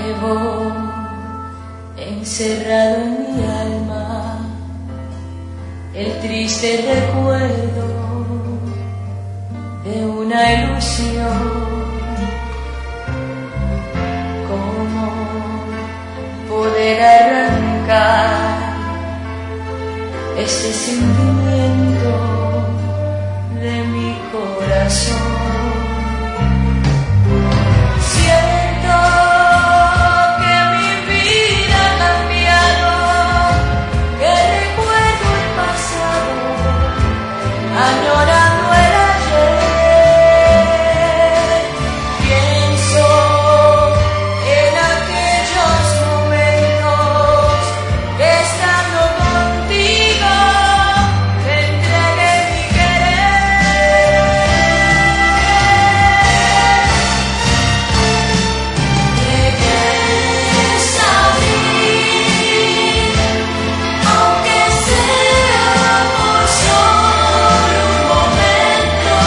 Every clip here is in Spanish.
Llevo encerrado en mi alma el triste recuerdo de una ilusión. ¿Cómo poder arrancar este sentimiento de mi corazón? Siento que mi vida ha cambiado, que recuerdo el pasado, añorando el ayer. Pienso en aquellos momentos que estando contigo te entregué mi querer. Llegues a mí, aunque sea por solo un momento.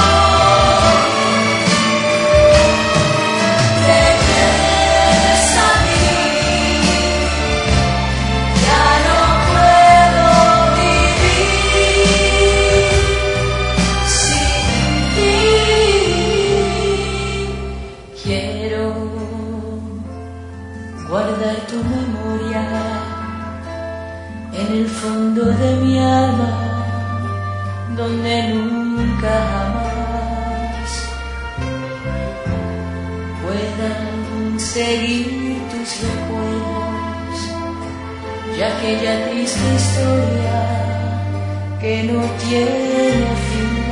Llegues a mí, ya no puedo vivir sin ti. Quiero guardar tu memoria en el fondo de mi alma, donde nunca jamás puedan seguir tus recuerdos, y aquella triste historia que no tiene fin.